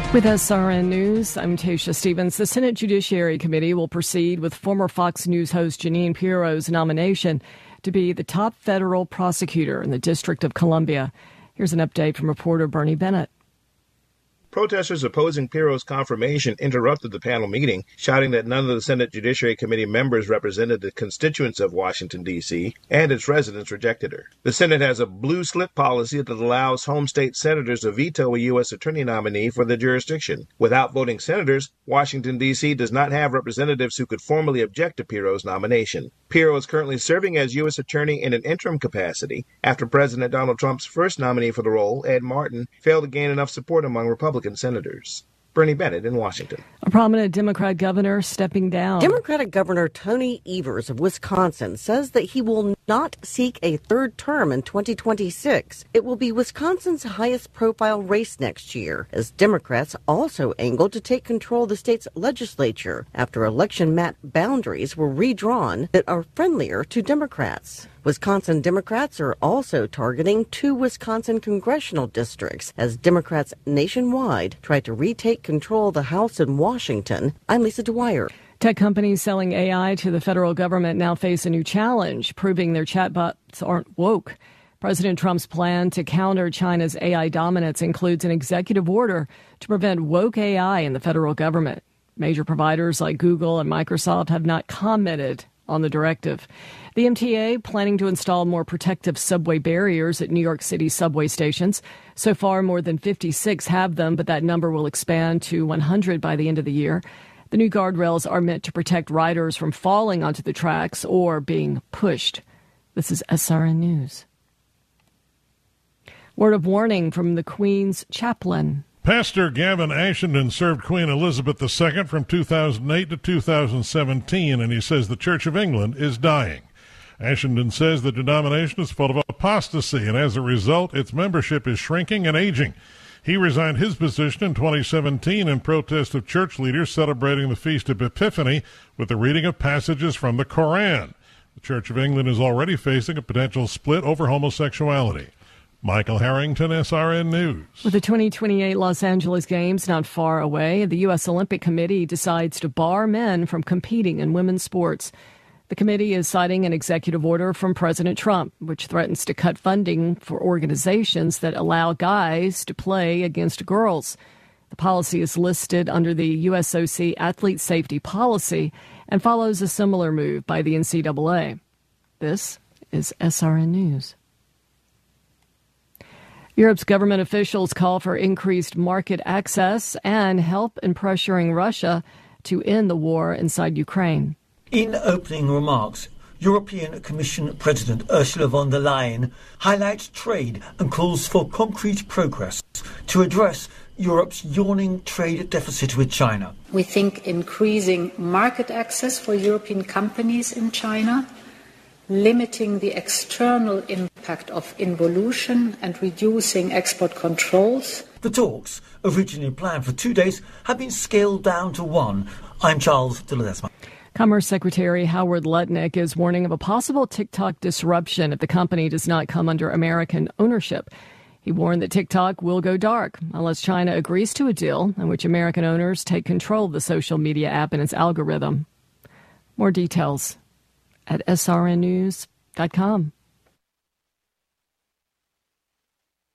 With SRN News, I'm Tasha Stevens. The Senate Judiciary Committee will proceed with former Fox News host Jeanine Pirro's nomination to be the top federal prosecutor in the District of Columbia. Here's an update from reporter Bernie Bennett. Protesters opposing Pirro's confirmation interrupted the panel meeting, shouting that none of the Senate Judiciary Committee members represented the constituents of Washington, D.C., and its residents rejected her. The Senate has a blue slip policy that allows home state senators to veto a U.S. attorney nominee for the jurisdiction. Without voting senators, Washington, D.C. does not have representatives who could formally object to Pirro's nomination. Pirro is currently serving as U.S. attorney in an interim capacity after President Donald Trump's first nominee for the role, Ed Martin, failed to gain enough support among Republican senators. Bernie Bennett in Washington. A prominent Democrat governor stepping down. Democratic Governor Tony Evers of Wisconsin says that he will not seek a third term in 2026. It will be Wisconsin's highest profile race next year, as Democrats also angled to take control of the state's legislature after election map boundaries were redrawn that are friendlier to Democrats. Wisconsin Democrats are also targeting 2 Wisconsin congressional districts as Democrats nationwide try to retake control of the House in Washington. I'm Lisa Dwyer. Tech companies selling AI to the federal government now face a new challenge, proving their chatbots aren't woke. President Trump's plan to counter China's AI dominance includes an executive order to prevent woke AI in the federal government. Major providers like Google and Microsoft have not commented on the directive. The MTA planning to install more protective subway barriers at New York City subway stations. So far, more than 56 have them, but that number will expand to 100 by the end of the year. The new guardrails are meant to protect riders from falling onto the tracks or being pushed. This is SRN News. Word of warning from the Queen's chaplain. Pastor Gavin Ashenden served Queen Elizabeth II from 2008 to 2017, and he says the Church of England is dying. Ashenden says the denomination is full of apostasy, and as a result, its membership is shrinking and aging. He resigned his position in 2017 in protest of church leaders celebrating the Feast of Epiphany with the reading of passages from the Koran. The Church of England is already facing a potential split over homosexuality. Michael Harrington, SRN News. With the 2028 Los Angeles Games not far away, the U.S. Olympic Committee decides to bar men from competing in women's sports. The committee is citing an executive order from President Trump, which threatens to cut funding for organizations that allow guys to play against girls. The policy is listed under the USOC Athlete Safety Policy and follows a similar move by the NCAA. This is SRN News. Europe's government officials call for increased market access and help in pressuring Russia to end the war inside Ukraine. In opening remarks, European Commission President Ursula von der Leyen highlights trade and calls for concrete progress to address Europe's yawning trade deficit with China. We think increasing market access for European companies in China, limiting the external impact of involution and reducing export controls. The talks, originally planned for 2 days, have been scaled down to 1. I'm Charles de Ledesma. Commerce Secretary Howard Lutnick is warning of a possible TikTok disruption if the company does not come under American ownership. He warned that TikTok will go dark unless China agrees to a deal in which American owners take control of the social media app and its algorithm. More details at srnnews.com.